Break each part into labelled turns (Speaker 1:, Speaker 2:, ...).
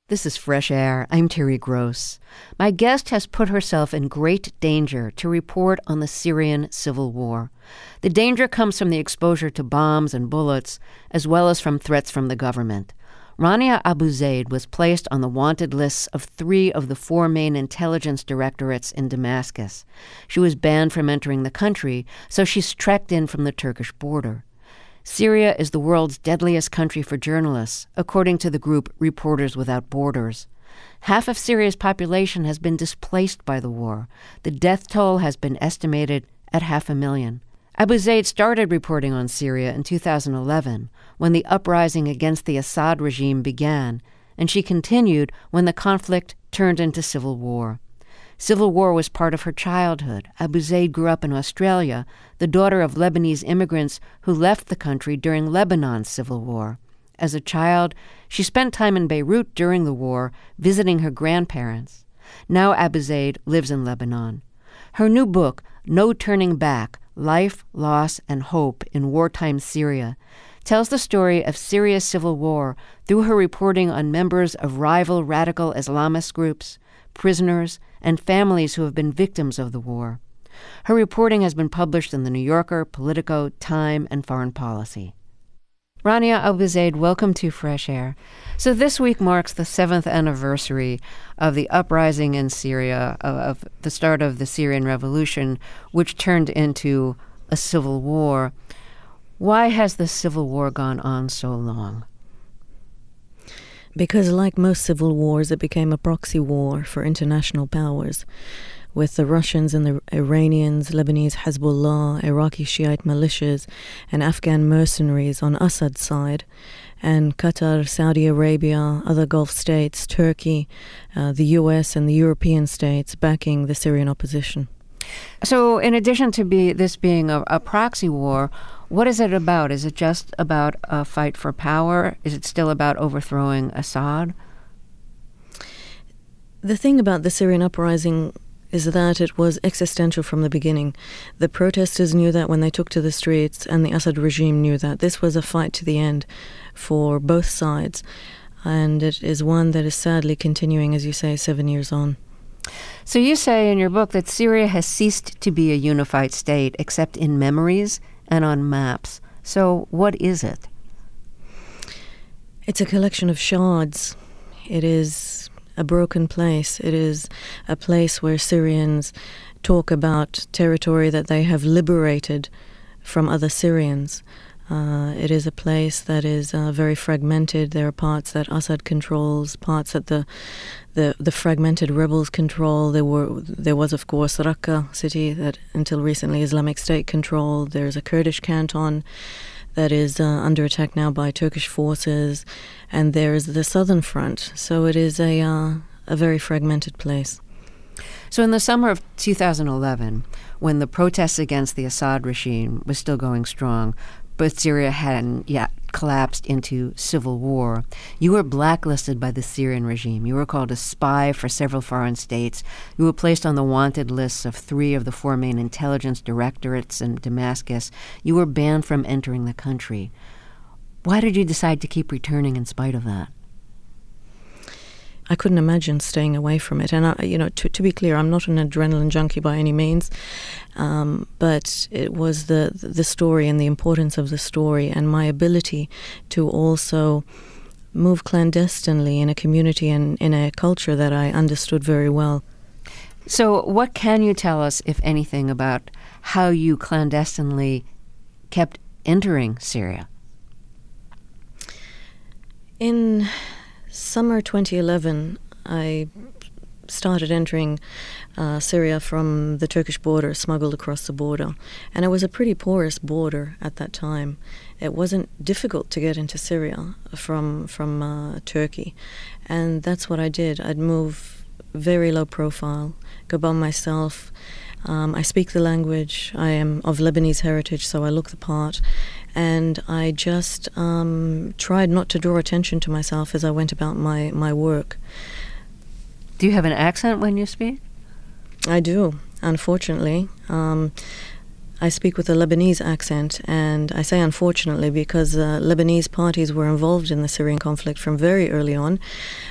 Speaker 1: This is Fresh Air. I'm Terry Gross. My guest has put herself in great danger to report on the Syrian civil war. The danger comes from the exposure to bombs and bullets, as well as from threats from the government. Rania Abu Zaid was placed on the wanted lists of 3 of the 4 main intelligence directorates in Damascus. She was banned from entering the country, so she's trekked in from the Turkish border. Syria is the world's deadliest country for journalists, according to the group Reporters Without Borders. Half of Syria's population has been displaced by the war. The death toll has been estimated at 500,000. Abu Zaid started reporting on Syria in 2011, when the uprising against the Assad regime began, and she continued when the conflict turned into civil war. Civil war was part of her childhood. Abu Zaid grew up in Australia, the daughter of Lebanese immigrants who left the country during Lebanon's civil war. As a child, she spent time in Beirut during the war, visiting her grandparents. Now Abu Zaid lives in Lebanon. Her new book, No Turning Back: Life, Loss, and Hope in Wartime Syria, tells the story of Syria's civil war through her reporting on members of rival radical Islamist groups, prisoners, and families who have been victims of the war. Her reporting has been published in The New Yorker, Politico, Time, and Foreign Policy. Rania Abu Zaid, welcome to Fresh Air. So this week marks the 7th anniversary of the uprising in Syria, of the start of the Syrian Revolution, which turned into a civil war. Why has the civil war gone on so long?
Speaker 2: Because like most civil wars, it became a proxy war for international powers, with the Russians and the Iranians, Lebanese Hezbollah, Iraqi Shiite militias, and Afghan mercenaries on Assad's side, and Qatar, Saudi Arabia, other Gulf states, Turkey, the US and the European states backing the Syrian opposition.
Speaker 1: So in addition to this being a proxy war, what is it about? Is it just about a fight for power? Is it still about overthrowing Assad?
Speaker 2: The thing about the Syrian uprising is that it was existential from the beginning. The protesters knew that when they took to the streets, and the Assad regime knew that. This was a fight to the end for both sides, and it is one that is sadly continuing, as you say, 7 years on.
Speaker 1: So you say in your book that Syria has ceased to be a unified state except in memories and on maps. So what is it?
Speaker 2: It's a collection of shards. It is a broken place. It is a place where Syrians talk about territory that they have liberated from other Syrians. It is a place that is very fragmented. There are parts that Assad controls, parts that the fragmented rebels control. There was, of course, Raqqa city that until recently Islamic State controlled. There's a Kurdish canton that is under attack now by Turkish forces, and there is the southern front. So it is a very fragmented place.
Speaker 1: So in the summer of 2011, when the protests against the Assad regime was still going strong, but Syria hadn't yet collapsed into civil war, you were blacklisted by the Syrian regime. You were called a spy for several foreign states. You were placed on the wanted lists of 3 of the 4 main intelligence directorates in Damascus. You were banned from entering the country. Why did you decide to keep returning in spite of that?
Speaker 2: I couldn't imagine staying away from it. And, to be clear, I'm not an adrenaline junkie by any means, but it was the story and the importance of the story and my ability to also move clandestinely in a community and in a culture that I understood very well.
Speaker 1: So what can you tell us, if anything, about how you clandestinely kept entering Syria?
Speaker 2: In summer 2011, I started entering Syria from the Turkish border, smuggled across the border. And it was a pretty porous border at that time. It wasn't difficult to get into Syria from Turkey. And that's what I did. I'd move very low profile, go by myself. I speak the language. I am of Lebanese heritage, so I look the part. And I just tried not to draw attention to myself as I went about my work.
Speaker 1: Do you have an accent when you speak?
Speaker 2: I do, unfortunately. I speak with a Lebanese accent, and I say unfortunately because Lebanese parties were involved in the Syrian conflict from very early on.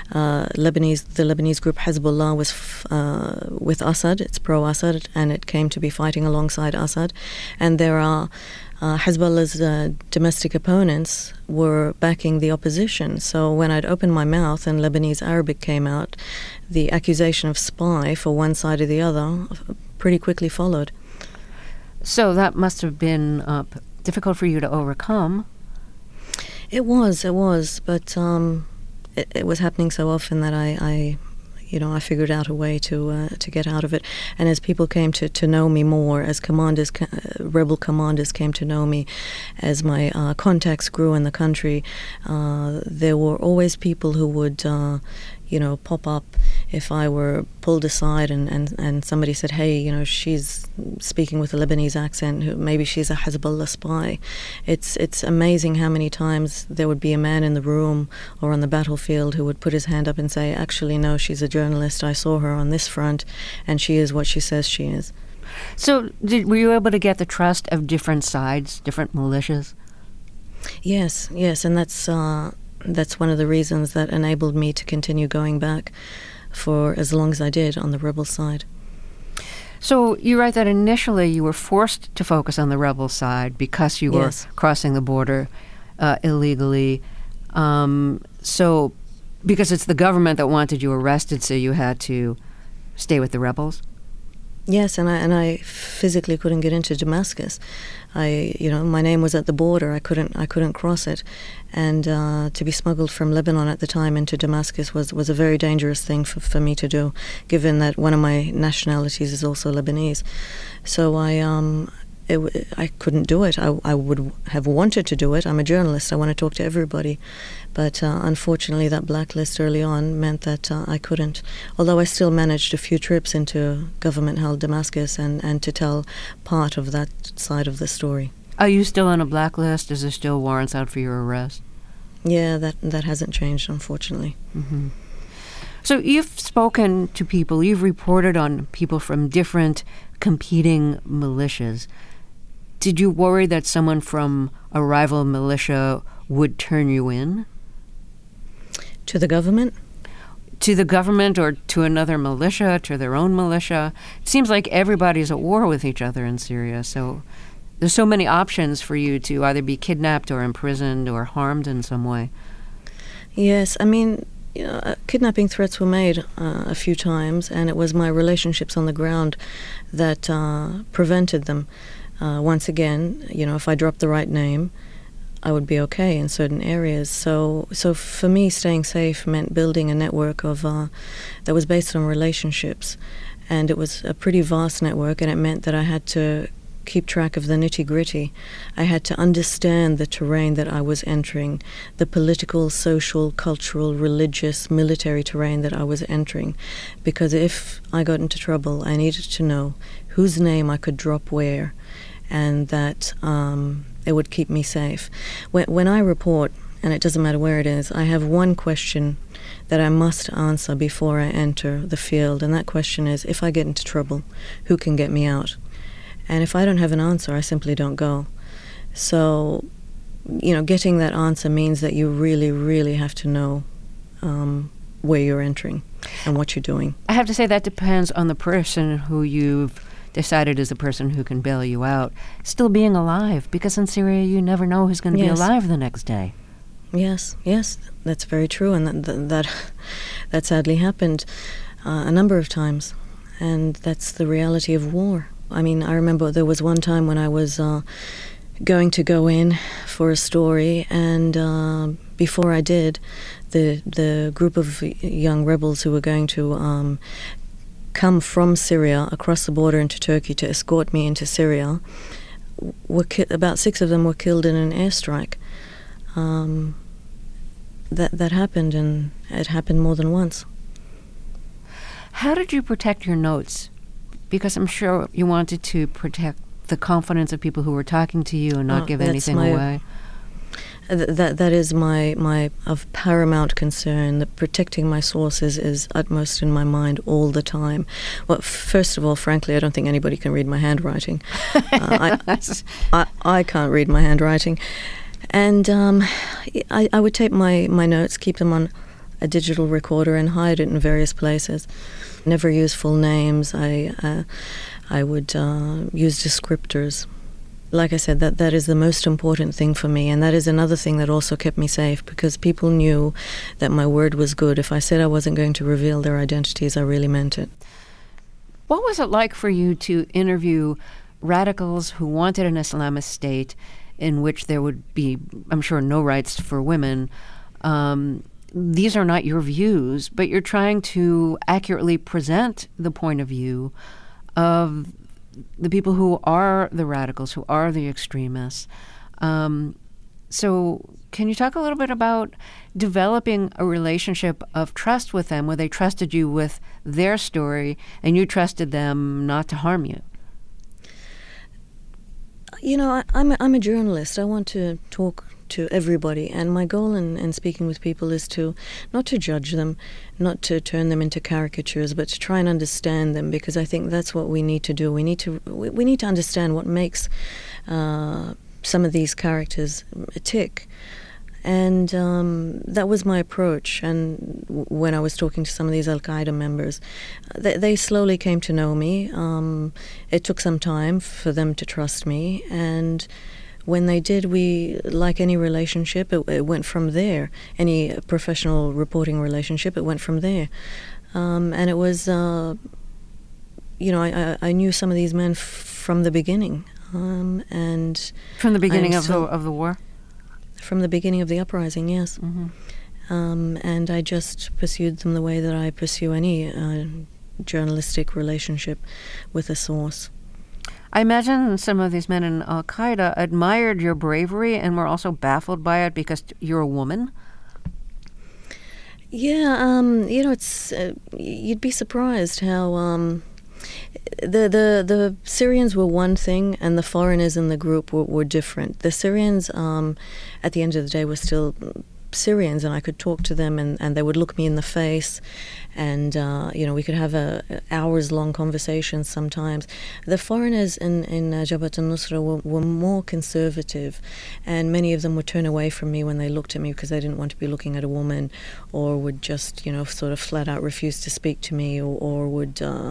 Speaker 2: The Lebanese group Hezbollah was with Assad. It's pro-Assad, and it came to be fighting alongside Assad. And there are Hezbollah's domestic opponents were backing the opposition. So when I'd opened my mouth and Lebanese Arabic came out, the accusation of spy for one side or the other pretty quickly followed.
Speaker 1: So that must have been difficult for you to overcome.
Speaker 2: It was, but it was happening so often that I figured out a way to get out of it. And as people came to know me more, as rebel commanders came to know me, as my contacts grew in the country, there were always people who would pop up if I were pulled aside and somebody said, hey, she's speaking with a Lebanese accent, maybe she's a Hezbollah spy. It's amazing how many times there would be a man in the room or on the battlefield who would put his hand up and say, actually, no, she's a journalist. I saw her on this front, and she is what she says she is.
Speaker 1: So were you able to get the trust of different sides, different militias?
Speaker 2: Yes, and that's one of the reasons that enabled me to continue going back for as long as I did on the rebel side.
Speaker 1: So you write that initially you were forced to focus on the rebel side because you were crossing the border illegally. So because it's the government that wanted you arrested, so you had to stay with the rebels?
Speaker 2: Yes, and I physically couldn't get into Damascus. My name was at the border. I couldn't cross it, and to be smuggled from Lebanon at the time into Damascus was a very dangerous thing for me to do, given that one of my nationalities is also Lebanese. So I couldn't do it. I would have wanted to do it. I'm a journalist. I want to talk to everybody. But unfortunately, that blacklist early on meant that I couldn't. Although I still managed a few trips into government-held Damascus and to tell part of that side of the story.
Speaker 1: Are you still on a blacklist? Is there still warrants out for your arrest?
Speaker 2: Yeah, that hasn't changed, unfortunately.
Speaker 1: Mm-hmm. So you've spoken to people, you've reported on people from different competing militias. Did you worry that someone from a rival militia would turn you in?
Speaker 2: To the government?
Speaker 1: To the government or to another militia, to their own militia? It seems like everybody's at war with each other in Syria, so there's so many options for you to either be kidnapped or imprisoned or harmed in some way.
Speaker 2: Yes, I mean, kidnapping threats were made a few times, and it was my relationships on the ground that prevented them. Once again, if I dropped the right name, I would be okay in certain areas. So for me, staying safe meant building a network of that was based on relationships, and it was a pretty vast network, and it meant that I had to keep track of the nitty-gritty. I had to understand the terrain that I was entering, the political, social, cultural, religious, military terrain that I was entering, because if I got into trouble, I needed to know whose name I could drop where, and that it would keep me safe. When I report, and it doesn't matter where it is, I have one question that I must answer before I enter the field, and that question is, if I get into trouble, who can get me out? And if I don't have an answer, I simply don't go. So, getting that answer means that you really, really have to know where you're entering and what you're doing.
Speaker 1: I have to say that depends on the person who you've decided is the person who can bail you out. Still being alive, because in Syria you never know who's going to be alive the next day.
Speaker 2: Yes, that's very true, and that sadly happened a number of times, and that's the reality of war. I mean, I remember there was one time when I was going to go in for a story, and before I did, the group of young rebels who were going to come from Syria across the border into Turkey to escort me into Syria, about 6 of them were killed in an airstrike. That happened, and it happened more than once.
Speaker 1: How did you protect your notes? Because I'm sure you wanted to protect the confidence of people who were talking to you and not give anything away.
Speaker 2: That is my of paramount concern. That protecting my sources is utmost in my mind all the time. Well, first of all, frankly, I don't think anybody can read my handwriting. I can't read my handwriting, and I would take my notes, keep them on a digital recorder and hide it in various places. Never use full names. I would use descriptors. Like I said, that is the most important thing for me, and that is another thing that also kept me safe, because people knew that my word was good. If I said I wasn't going to reveal their identities, I really meant it.
Speaker 1: What was it like for you to interview radicals who wanted an Islamist state in which there would be, I'm sure, no rights for women? These are not your views, but you're trying to accurately present the point of view of the people who are the radicals, who are the extremists. So can you talk a little bit about developing a relationship of trust with them, where they trusted you with their story and you trusted them not to harm you?
Speaker 2: You know, I'm a journalist. I want to talk to everybody, and my goal in speaking with people is to not to judge them, not to turn them into caricatures, but to try and understand them, because I think that's what we need to do. We need to understand what makes some of these characters tick. And that was my approach. And when I was talking to some of these Al-Qaeda members, they slowly came to know me. It took some time for them to trust me. And when they did, we, like any relationship, it went from there. Any professional reporting relationship, it went from there. And it was, you know, I knew some of these men from the beginning. And
Speaker 1: from the beginning of the war?
Speaker 2: From the beginning of the uprising, yes.
Speaker 1: Mm-hmm.
Speaker 2: And I just pursued them the way that I pursue any journalistic relationship with a source.
Speaker 1: I imagine some of these men in Al-Qaeda admired your bravery and were also baffled by it because you're a woman.
Speaker 2: Yeah, you know, it's you'd be surprised how the Syrians were one thing and the foreigners in the group were different. The Syrians, at the end of the day, were still Syrians, and I could talk to them, and they would look me in the face, and you know, we could have hours-long conversations sometimes. The foreigners in Jabhat al-Nusra were more conservative, and many of them would turn away from me when they looked at me because they didn't want to be looking at a woman, or would just, you know, sort of flat out refuse to speak to me, or would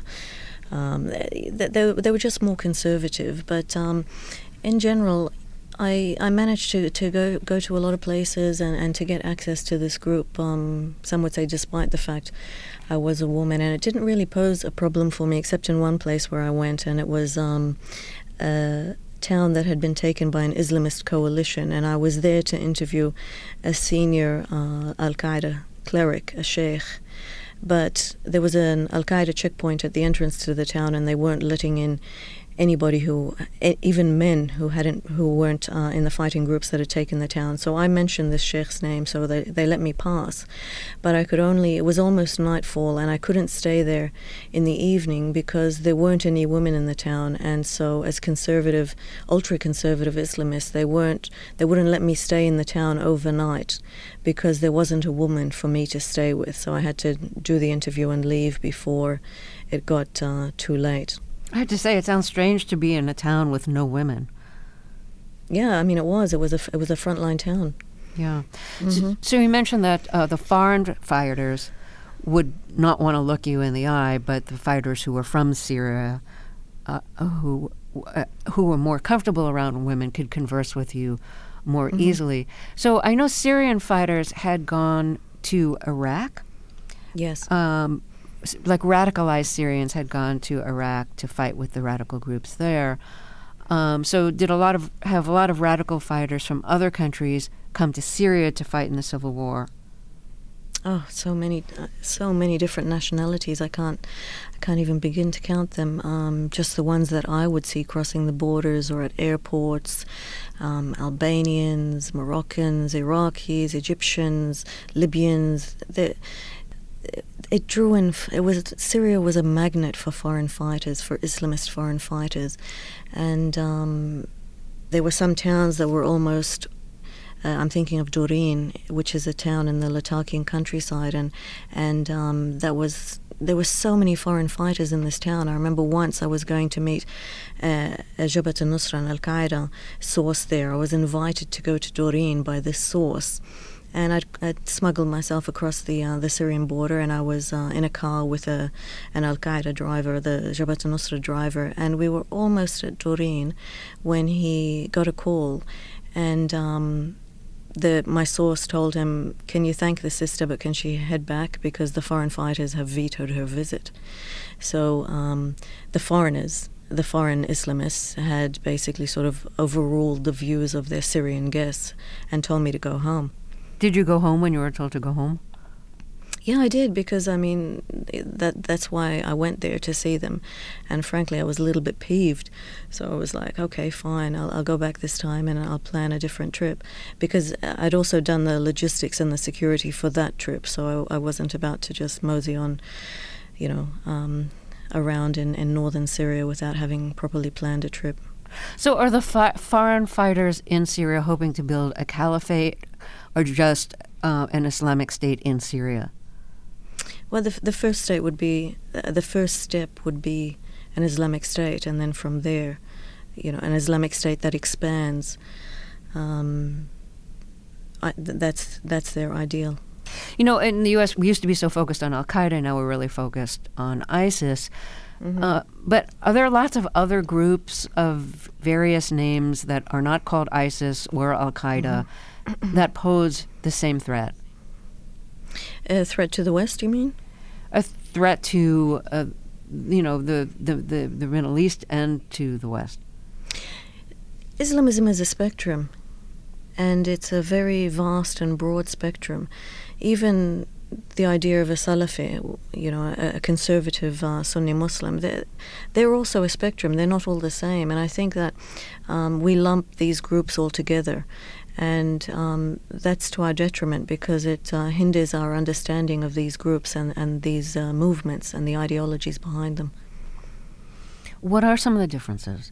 Speaker 2: they were just more conservative. But in general, I managed to go to a lot of places and to get access to this group, some would say despite the fact I was a woman, and it didn't really pose a problem for me except in one place where I went, and it was a town that had been taken by an Islamist coalition, and I was there to interview a senior Al-Qaeda cleric, a sheikh. But there was an Al-Qaeda checkpoint at the entrance to the town, and they weren't letting in anybody even men who weren't in the fighting groups that had taken the town. So I mentioned this sheikh's name, so they let me pass. But it was almost nightfall, and I couldn't stay there in the evening because there weren't any women in the town. And so as conservative, ultra-conservative Islamists, they wouldn't let me stay in the town overnight because there wasn't a woman for me to stay with. So I had to do the interview and leave before it got too late.
Speaker 1: I have to say, it sounds strange to be in a town with no women.
Speaker 2: Yeah, I mean, it was a frontline town.
Speaker 1: Yeah. Mm-hmm. So you mentioned that the foreign fighters would not want to look you in the eye, but the fighters who were from Syria, who were more comfortable around women, could converse with you more mm-hmm. easily. So I know Syrian fighters had gone to Iraq.
Speaker 2: Yes.
Speaker 1: Like radicalized Syrians had gone to Iraq to fight with the radical groups there. So did have a lot of radical fighters from other countries come to Syria to fight in the civil war?
Speaker 2: Oh, so many different nationalities. I can't even begin to count them. Just the ones that I would see crossing the borders or at airports. Albanians, Moroccans, Iraqis, Egyptians, Libyans. It drew in. Syria was a magnet for foreign fighters, for Islamist foreign fighters, and there were some towns that were almost. I'm thinking of Durin, which is a town in the Latakian countryside, and there were so many foreign fighters in this town. I remember once I was going to meet a Jabhat al-Nusra and Al-Qaeda source there. I was invited to go to Durin by this source. and I'd smuggled myself across the Syrian border, and I was in a car with an Al-Qaeda driver, the Jabhat al-Nusra driver, and we were almost at Turin when he got a call, and my source told him, "Can you thank the sister, but can she head back because the foreign fighters have vetoed her visit?" So the foreign Islamists had basically sort of overruled the views of their Syrian guests and told me to go home.
Speaker 1: Did you go home when you were told to go home?
Speaker 2: Yeah, I did, because I mean that's why I went there, to see them, and frankly I was a little bit peeved. So I was like, okay, fine, I'll go back this time and I'll plan a different trip, because I'd also done the logistics and the security for that trip, so I wasn't about to just mosey on, around in northern Syria without having properly planned a trip.
Speaker 1: So are the foreign fighters in Syria hoping to build a caliphate or just an Islamic state in Syria?
Speaker 2: Well, the first step would be an Islamic state, and then from there, an Islamic state that expands. That's their ideal.
Speaker 1: In the U.S., we used to be so focused on Al-Qaeda. Now we're really focused on ISIS. Mm-hmm. But are there lots of other groups of various names that are not called ISIS or Al-Qaeda that pose the same threat?
Speaker 2: A threat to the West, you mean?
Speaker 1: A threat to, the Middle East and to the West.
Speaker 2: Islamism is a spectrum, and it's a very vast and broad spectrum. Even the idea of a Salafi, a conservative Sunni Muslim, they're also a spectrum. They're not all the same. And I think that we lump these groups all together. And that's to our detriment, because it hinders our understanding of these groups and these movements and the ideologies behind them.
Speaker 1: What are some of the differences?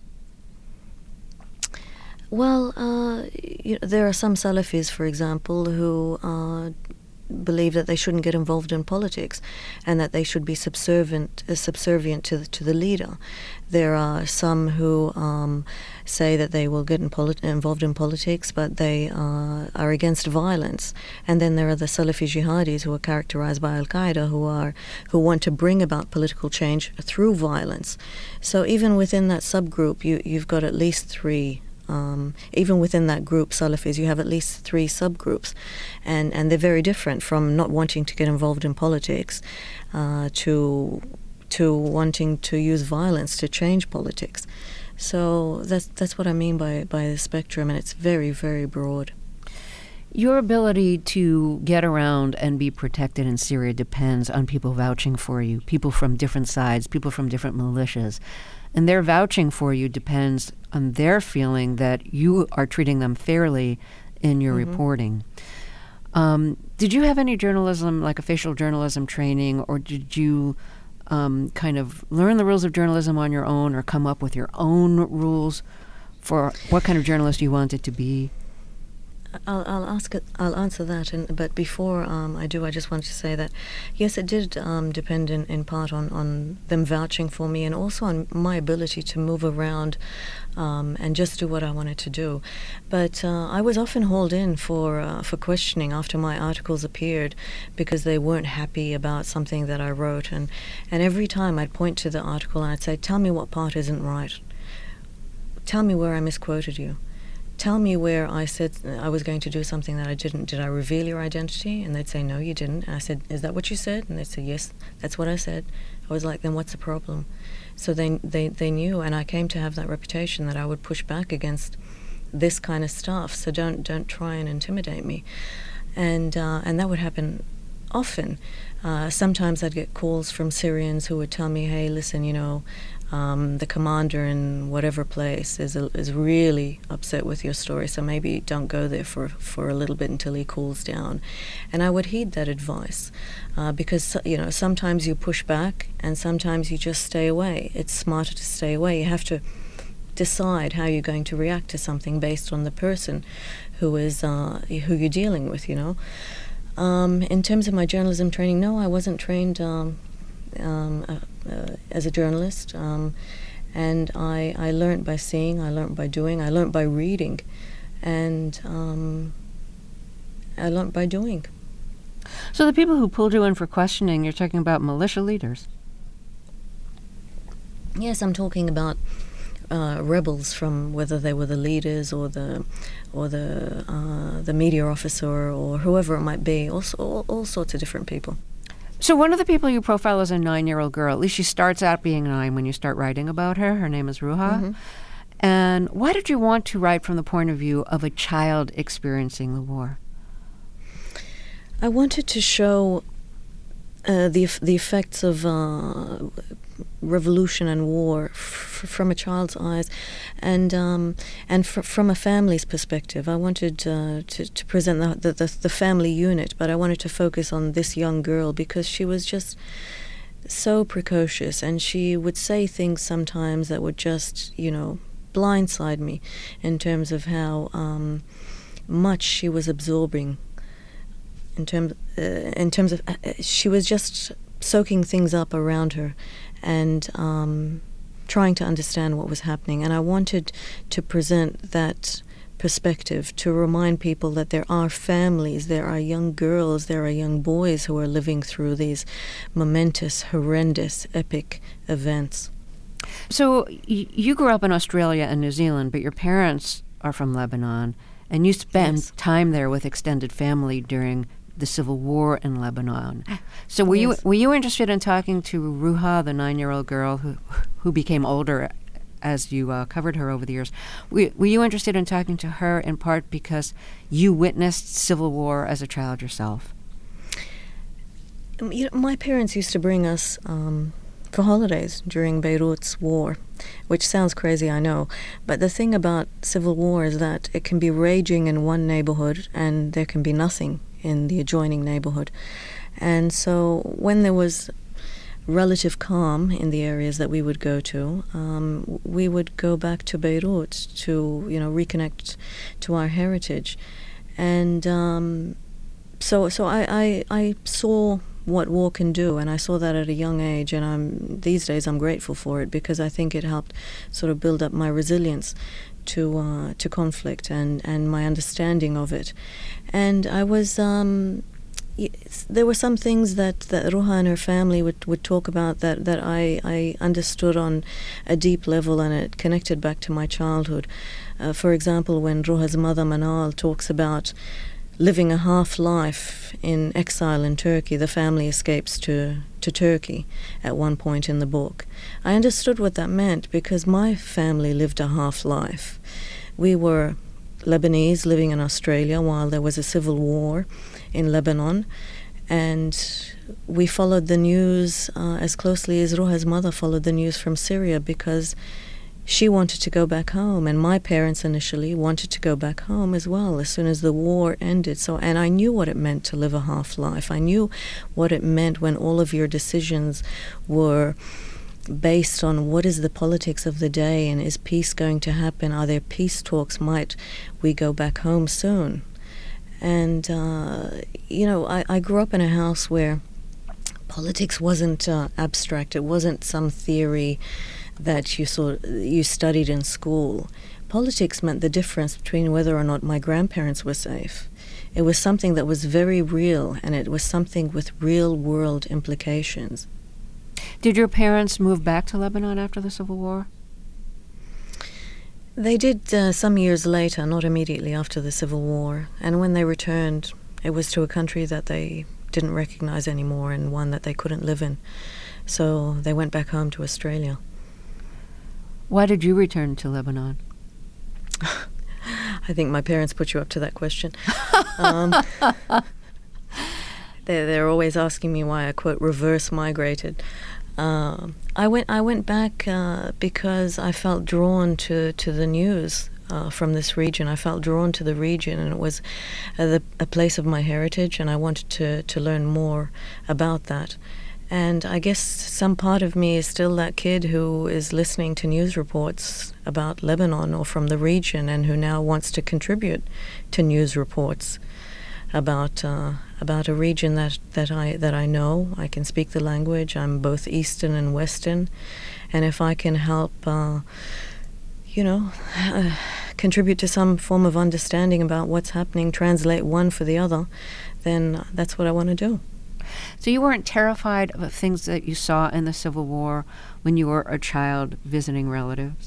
Speaker 2: Well, there are some Salafis, for example, who believe that they shouldn't get involved in politics and that they should be subservient to the leader. There are some who say that they will get involved in politics, but they are against violence. And then there are the Salafi jihadis, who are characterized by Al-Qaeda, who want to bring about political change through violence. So even within that subgroup, you've got at least three. Even within that group, Salafis, you have at least three subgroups, and they're very different, from not wanting to get involved in politics to wanting to use violence to change politics. So that's what I mean by the spectrum, and it's very, very broad.
Speaker 1: Your ability to get around and be protected in Syria depends on people vouching for you, people from different sides, people from different militias. And their vouching for you depends on their feeling that you are treating them fairly in your reporting. Did you have any journalism, like official journalism training, or did you kind of learn the rules of journalism on your own, or come up with your own rules for what kind of journalist you wanted to be?
Speaker 2: I'll answer that, but before I do, I just wanted to say that yes, it did depend in part on them vouching for me, and also on my ability to move around and just do what I wanted to do. But I was often hauled in for questioning after my articles appeared, because they weren't happy about something that I wrote, and every time I'd point to the article and I'd say, "Tell me what part isn't right. Tell me where I misquoted you. Tell me where I said I was going to do something that I didn't. Did I reveal your identity?" And they'd say, "No, you didn't." And I said, "Is that what you said?" And they'd say, "Yes, that's what I said." I was like, "Then what's the problem?" So they knew, and I came to have that reputation that I would push back against this kind of stuff. So don't try and intimidate me. And that would happen often. Sometimes I'd get calls from Syrians who would tell me, "Hey, listen, the commander in whatever place is really upset with your story, so maybe don't go there for a little bit until he cools down." And I would heed that advice, because sometimes you push back and sometimes you just stay away. It's smarter to stay away. You have to decide how you're going to react to something based on the person who you're dealing with. In terms of my journalism training, no, I wasn't trained as a journalist, and I learned by seeing, I learned by doing, I learned by reading, and I learned by doing.
Speaker 1: So the people who pulled you in for questioning, you're talking about militia leaders.
Speaker 2: Yes, I'm talking about rebels, from whether they were the leaders or the media officer or whoever it might be, all sorts of different people.
Speaker 1: So one of the people you profile is a 9-year-old girl. At least she starts out being 9 when you start writing about her. Her name is Ruha.
Speaker 2: Mm-hmm.
Speaker 1: And why did you want to write from the point of view of a child experiencing the war?
Speaker 2: I wanted to show the effects of revolution and war from a child's eyes, and from a family's perspective. I wanted to present the family unit, but I wanted to focus on this young girl because she was just so precocious, and she would say things sometimes that would just, blindside me in terms of how much she was absorbing. In terms of she was just soaking things up around her and trying to understand what was happening. And I wanted to present that perspective to remind people that there are families, there are young girls, there are young boys who are living through these momentous, horrendous, epic events.
Speaker 1: So you grew up in Australia and New Zealand, but your parents are from Lebanon, and you spent time there with extended family during the civil war in Lebanon. So were you interested in talking to Ruha, the 9-year-old girl who became older as you covered her over the years? Were you interested in talking to her in part because you witnessed civil war as a child yourself?
Speaker 2: My parents used to bring us for holidays during Beirut's war, which sounds crazy, I know, but the thing about civil war is that it can be raging in one neighborhood and there can be nothing in the adjoining neighborhood. And so when there was relative calm in the areas that we would go to, we would go back to Beirut to, reconnect to our heritage. And so I saw what war can do, and I saw that at a young age, and these days I'm grateful for it because I think it helped sort of build up my resilience to conflict and my understanding of it. And I was there were some things that Ruha and her family would talk about that I understood on a deep level, and it connected back to my childhood. For example, when Ruha's mother Manal talks about living a half-life in exile in Turkey, the family escapes to Turkey at one point in the book. I understood what that meant because my family lived a half-life. We were Lebanese living in Australia while there was a civil war in Lebanon, and we followed the news as closely as Ruha's mother followed the news from Syria because she wanted to go back home, and my parents initially wanted to go back home as well as soon as the war ended. And I knew what it meant to live a half-life. I knew what it meant when all of your decisions were based on what is the politics of the day, and is peace going to happen? Are there peace talks? Might we go back home soon? And, I grew up in a house where politics wasn't abstract. It wasn't some theory that you studied in school. Politics meant the difference between whether or not my grandparents were safe. It was something that was very real, and it was something with real-world implications.
Speaker 1: Did your parents move back to Lebanon after the Civil War?
Speaker 2: They did some years later, not immediately after the Civil War. And when they returned, it was to a country that they didn't recognize anymore and one that they couldn't live in. So they went back home to Australia.
Speaker 1: Why did you return to Lebanon?
Speaker 2: I think my parents put you up to that question. They're always asking me why I, quote, reverse migrated. I went back because I felt drawn to the news from this region. I felt drawn to the region, and it was a place of my heritage, and I wanted to learn more about that. And I guess some part of me is still that kid who is listening to news reports about Lebanon or from the region, and who now wants to contribute to news reports about a region that I know. I can speak the language. I'm both Eastern and Western, and if I can help, contribute to some form of understanding about what's happening, translate one for the other, then that's what I want to do.
Speaker 1: So you weren't terrified of things that you saw in the Civil War when you were a child visiting relatives?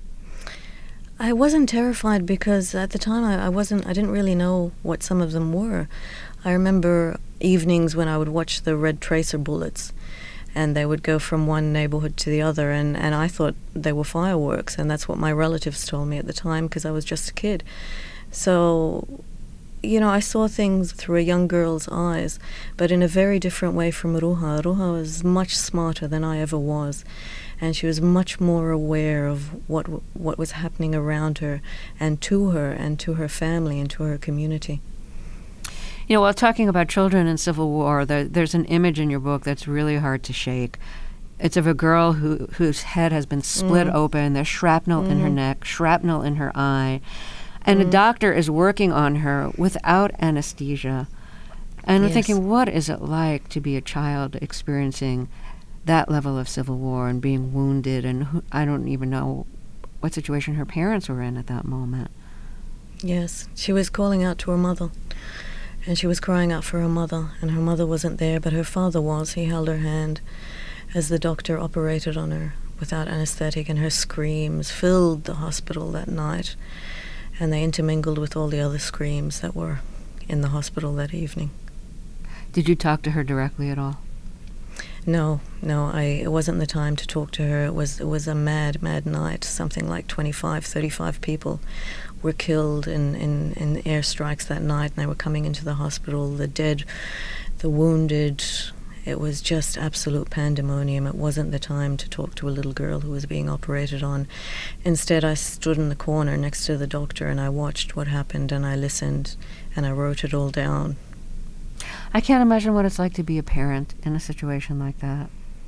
Speaker 2: I wasn't terrified because at the time I didn't really know what some of them were. I remember evenings when I would watch the red tracer bullets, and they would go from one neighborhood to the other, and I thought they were fireworks, and that's what my relatives told me at the time because I was just a kid. So, I saw things through a young girl's eyes, but in a very different way from Ruha. Ruha was much smarter than I ever was, and she was much more aware of what was happening around her and to her family and to her community.
Speaker 1: While talking about children in Civil War, there's an image in your book that's really hard to shake. It's of a girl whose head has been split open. There's shrapnel in her neck, shrapnel in her eye. And a doctor is working on her without anesthesia. And I'm thinking, what is it like to be a child experiencing that level of Civil War and being wounded? And I don't even know what situation her parents were in at that moment.
Speaker 2: Yes, she was calling out to her mother. And she was crying out for her mother, and her mother wasn't there, but her father was. He held her hand as the doctor operated on her without anesthetic, and her screams filled the hospital that night, and they intermingled with all the other screams that were in the hospital that evening.
Speaker 1: Did you talk to her directly at all?
Speaker 2: No, it wasn't the time to talk to her. It was a mad night. Something like 25, 35 people were killed in airstrikes that night, and they were coming into the hospital, the dead, the wounded. It was just absolute pandemonium. It wasn't the time to talk to a little girl who was being operated on. Instead, I stood in the corner next to the doctor, and I watched what happened, and I listened, and I wrote it all down.
Speaker 1: I can't imagine what it's like to be a parent in a situation like that.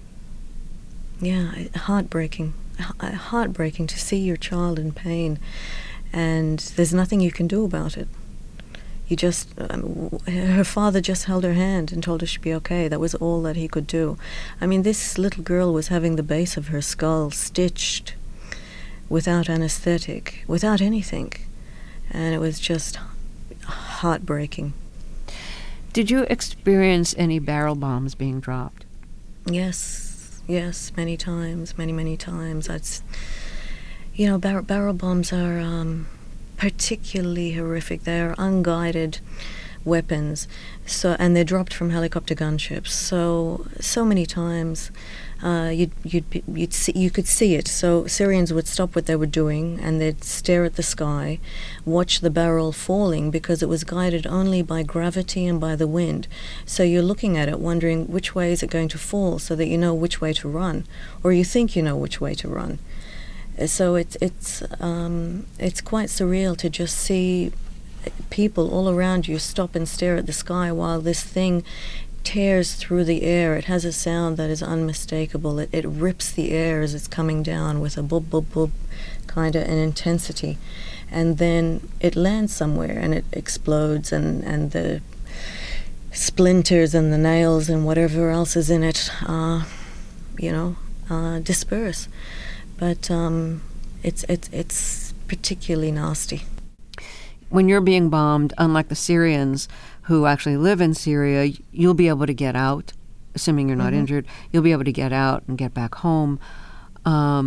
Speaker 2: Yeah, heartbreaking. Heartbreaking to see your child in pain, and there's nothing you can do about it. You just, her father just held her hand and told her she'd be okay. That was all that he could do. I mean, this little girl was having the base of her skull stitched without anesthetic, without anything, and it was just heartbreaking.
Speaker 1: Did you experience any barrel bombs being dropped?
Speaker 2: Yes, many times, many times. Barrel bombs are particularly horrific. They are unguided weapons, and they're dropped from helicopter gunships. So many times, you could see it. So Syrians would stop what they were doing and they'd stare at the sky, watch the barrel falling because it was guided only by gravity and by the wind. So you're looking at it, wondering which way is it going to fall, so that you know which way to run, or you think you know which way to run. So it's quite surreal to just see people all around you stop and stare at the sky while this thing tears through the air. It has a sound that is unmistakable. It rips the air as it's coming down with a boop, boop, boop kind of an intensity. And then it lands somewhere and it explodes, and the splinters and the nails and whatever else is in it, disperse. But it's particularly nasty.
Speaker 1: When you're being bombed, unlike the Syrians who actually live in Syria, you'll be able to get out, assuming you're not injured. You'll be able to get out and get back home. Are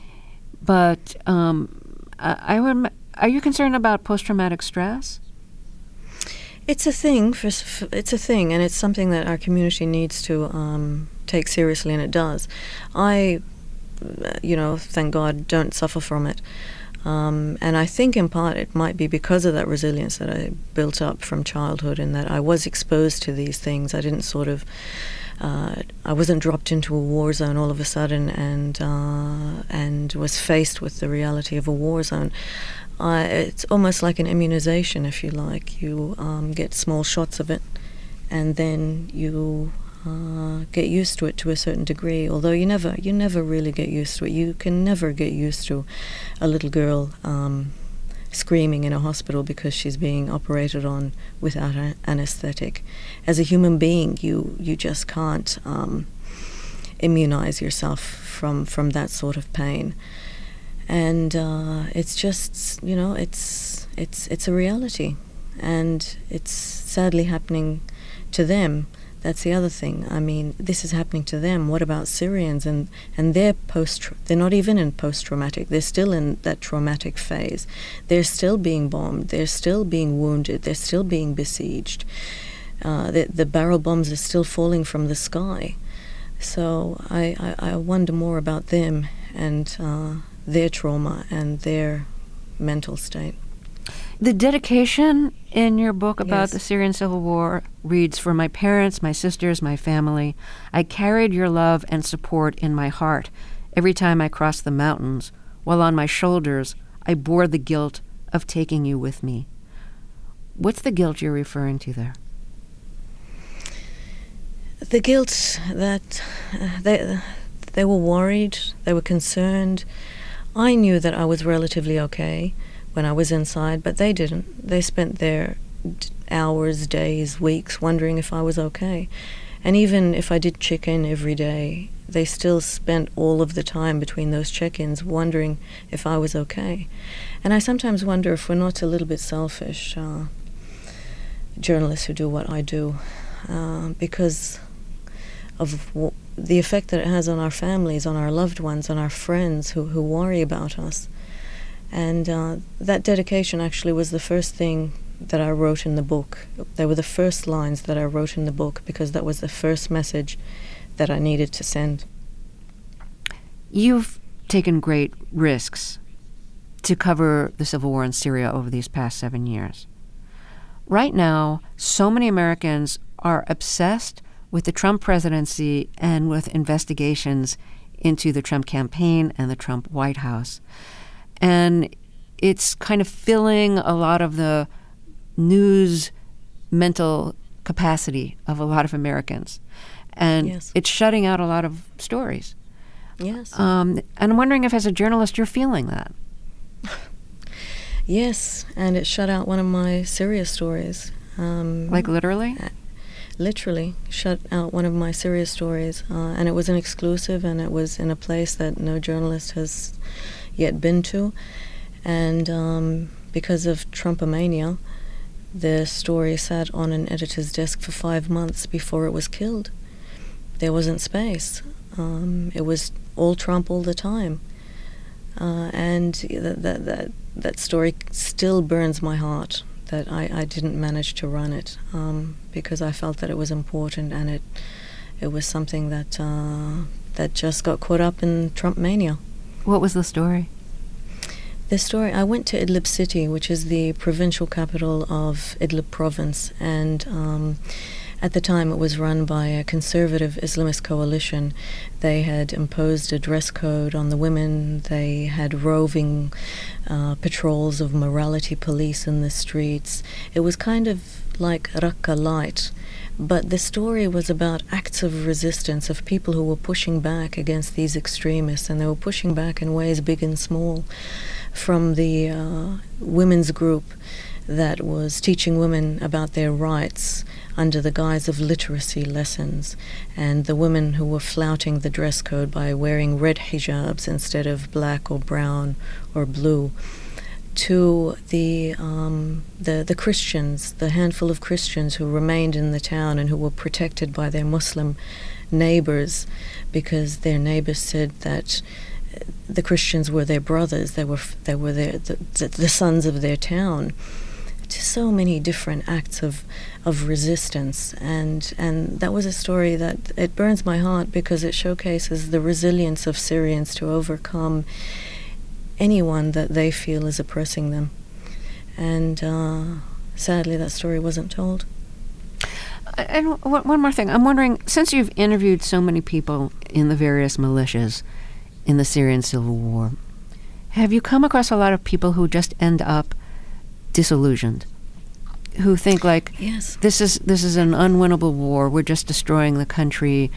Speaker 1: you concerned about post-traumatic stress?
Speaker 2: It's a thing. It's a thing, and it's something that our community needs to take seriously, and it does. I thank God, don't suffer from it. And I think in part it might be because of that resilience that I built up from childhood, and that I was exposed to these things. I didn't I wasn't dropped into a war zone all of a sudden and was faced with the reality of a war zone. It's almost like an immunization, if you like. You get small shots of it, and then you get used to it to a certain degree, although you never really get used to it. You can never get used to a little girl screaming in a hospital because she's being operated on without anesthetic. As a human being, you just can't immunize yourself from that sort of pain. And it's just, it's a reality, and it's sadly happening to them. That's the other thing. I mean, this is happening to them. What about Syrians and their they're not even in post-traumatic. They're still in that traumatic phase. They're still being bombed. They're still being wounded. They're still being besieged. The barrel bombs are still falling from the sky. So I wonder more about them and their trauma and their mental state.
Speaker 1: The dedication in your book about
Speaker 2: Yes.
Speaker 1: the Syrian civil war reads, "For my parents, my sisters, my family, I carried your love and support in my heart every time I crossed the mountains, while on my shoulders I bore the guilt of taking you with me." What's the guilt you're referring to there?
Speaker 2: The guilt that they were worried, they were concerned. I knew that I was relatively okay when I was inside, but they didn't. They spent their hours, days, weeks wondering if I was okay. And even if I did check in every day, they still spent all of the time between those check-ins wondering if I was okay. And I sometimes wonder if we're not a little bit selfish, journalists who do what I do, because of the effect that it has on our families, on our loved ones, on our friends who worry about us. And that dedication actually was the first thing that I wrote in the book. They were the first lines that I wrote in the book because that was the first message that I needed to send.
Speaker 1: You've taken great risks to cover the civil war in Syria over these past 7 years. Right now, so many Americans are obsessed with the Trump presidency and with investigations into the Trump campaign and the Trump White House. And it's kind of filling a lot of the news mental capacity of a lot of Americans. And
Speaker 2: Yes.
Speaker 1: it's shutting out a lot of stories.
Speaker 2: Yes.
Speaker 1: And I'm wondering if, as a journalist, you're feeling that.
Speaker 2: Yes, and it shut out one of my Syria stories.
Speaker 1: Like literally?
Speaker 2: Literally shut out one of my Syria stories. And it was an exclusive, and it was in a place that no journalist has yet been to. And because of Trumpomania, the story sat on an editor's desk for 5 months before it was killed. There wasn't space. It was all Trump all the time. And that story still burns my heart, that I didn't manage to run it, because I felt that it was important, and it was something that just got caught up in Trump mania.
Speaker 1: What was the story?
Speaker 2: The story, I went to Idlib city, which is the provincial capital of Idlib province, and at the time it was run by a conservative Islamist coalition. They had imposed a dress code on the women. They had roving patrols of morality police in the streets. It was kind of like Raqqa light. But the story was about acts of resistance, of people who were pushing back against these extremists, and they were pushing back in ways big and small. From the women's group that was teaching women about their rights under the guise of literacy lessons, and the women who were flouting the dress code by wearing red hijabs instead of black or brown or blue, to the Christians, the handful of Christians who remained in the town and who were protected by their Muslim neighbors, because their neighbors said that the Christians were their brothers. They were the sons of their town. To so many different acts of resistance, and that was a story that it burns my heart because it showcases the resilience of Syrians to overcome anyone that they feel is oppressing them. And sadly, that story wasn't told.
Speaker 1: And one more thing. I'm wondering, since you've interviewed so many people in the various militias in the Syrian civil war, have you come across a lot of people who just end up disillusioned, who think like,
Speaker 2: Yes.
Speaker 1: this is an unwinnable war, we're just destroying the country,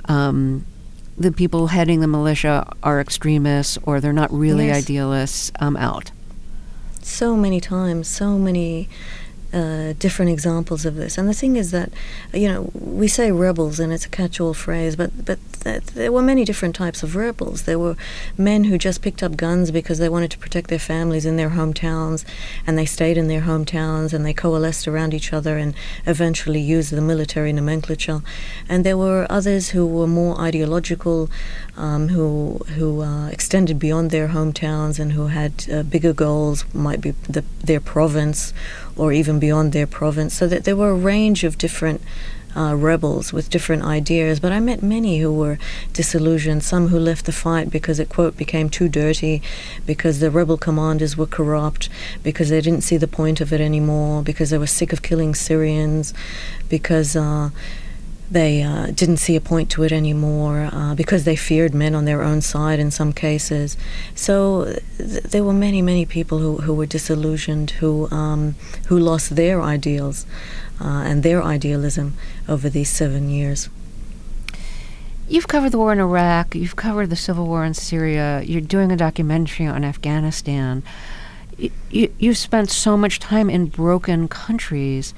Speaker 1: the people heading the militia are extremists, or they're not really
Speaker 2: Yes.
Speaker 1: idealists, out?
Speaker 2: So many times, so many different examples of this. And the thing is that, we say rebels, and it's a catch-all phrase, but there were many different types of rebels. There were men who just picked up guns because they wanted to protect their families in their hometowns, and they stayed in their hometowns, and they coalesced around each other and eventually used the military nomenclature. And there were others who were more ideological, who extended beyond their hometowns and who had bigger goals, might be their province or even beyond their province. So that there were a range of different rebels with different ideas, but I met many who were disillusioned, some who left the fight because it, quote, became too dirty, because the rebel commanders were corrupt, because they didn't see the point of it anymore, because they were sick of killing Syrians, because they didn't see a point to it anymore, because they feared men on their own side in some cases. So there were many, many people who were disillusioned, who lost their ideals and their idealism over these 7 years.
Speaker 1: You've covered the war in Iraq, you've covered the civil war in Syria, you're doing a documentary on Afghanistan. You've spent so much time in broken countries.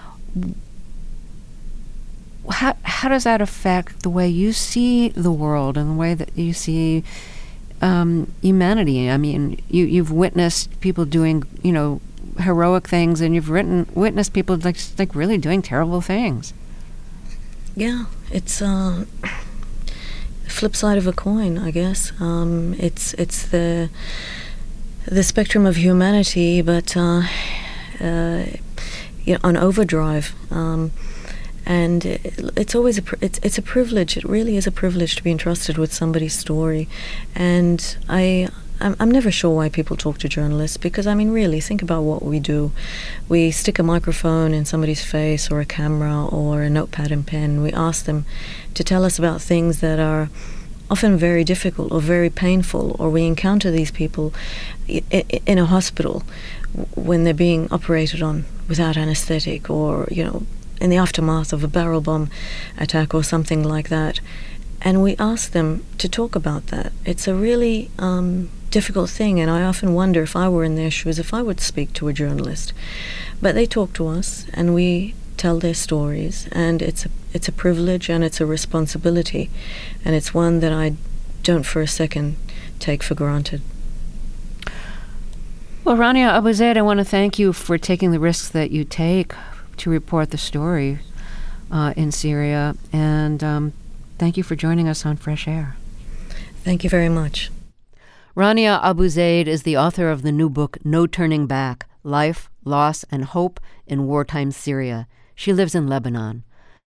Speaker 1: How does that affect the way you see the world and the way that you see humanity? I mean, you've witnessed people doing, heroic things, and you've witnessed people like really doing terrible things.
Speaker 2: Yeah, it's the flip side of a coin, I guess. It's the spectrum of humanity, but on overdrive. And it's always it's a privilege. It really is a privilege to be entrusted with somebody's story. And I'm never sure why people talk to journalists, because, I mean, really, think about what we do. We stick a microphone in somebody's face, or a camera, or a notepad and pen. We ask them to tell us about things that are often very difficult or very painful, or we encounter these people in a hospital when they're being operated on without anesthetic, or, in the aftermath of a barrel bomb attack or something like that. And we ask them to talk about that. It's a really difficult thing, and I often wonder, if I were in their shoes, if I would speak to a journalist. But they talk to us, and we tell their stories, and it's a privilege and it's a responsibility, and it's one that I don't for a second take for granted.
Speaker 1: Well, Rania Abu-Zaid, I want to thank you for taking the risks that you take to report the story in Syria, and thank you for joining us on Fresh Air.
Speaker 2: Thank you very much.
Speaker 1: Rania Abu-Zaid is the author of the new book, No Turning Back: Life, Loss, and Hope in Wartime Syria. She lives in Lebanon.